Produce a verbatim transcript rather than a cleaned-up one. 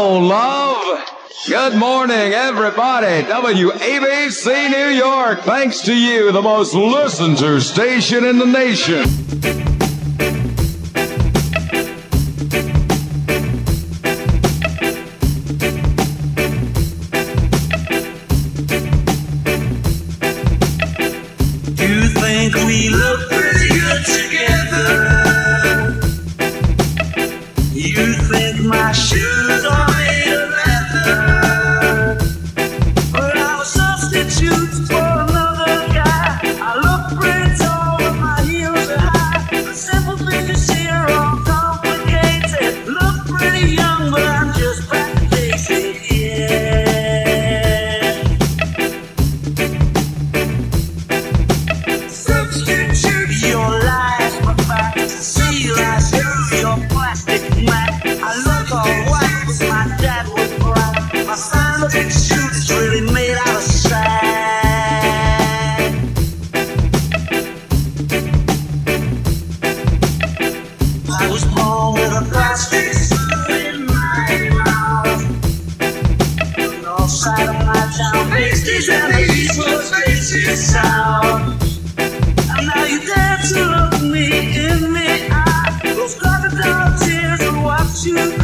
Hello, love. Good morning, everybody. W A B C New York. Thanks to you, the most listened to station in the nation. You think we look pretty good together? You think my shoes are made of leather? But I'm a substitute for another guy. I look pretty tall with my heels are high. The simple things here are complicated. Look pretty young, but I'm just practicing, yeah. Substitute your lies, my facts. See lies through your plastic mat. I look all white, but my dad was bright. My substitute is really made out of sand. I was born with a plastic suit in my mouth. The north side of my town makes these enemies will face it south. And now you dare to look me in the eye. Those crocodile tears will watch you